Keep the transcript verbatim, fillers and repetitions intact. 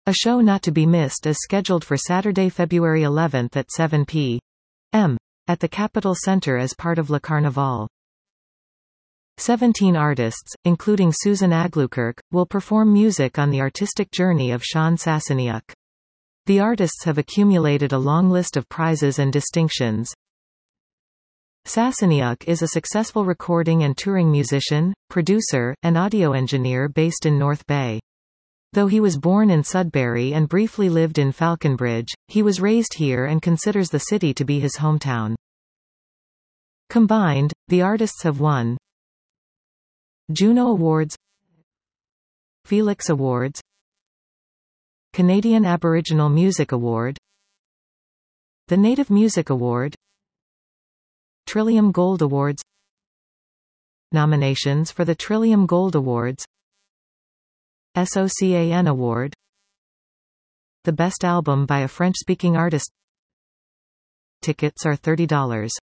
A show not to be missed is scheduled for Saturday, February eleventh at seven p m at the Capitol Center as part of Le Carnaval. Seventeen artists, including Susan Aglukkirk, will perform music on the artistic journey of Sean Sassenniuk. The artists have accumulated a long list of prizes and distinctions. Sassenniuk is a successful recording and touring musician, producer, and audio engineer based in North Bay. Though he was born in Sudbury and briefly lived in Falconbridge, he was raised here and considers the city to be his hometown. Combined, the artists have won Juno Awards, Felix Awards, Canadian Aboriginal Music Award, the Native Music Award, Trillium Gold Awards. Nominations for the Trillium Gold Awards: SOCAN Award, the Best Album by a French-speaking artist. Tickets are thirty dollars.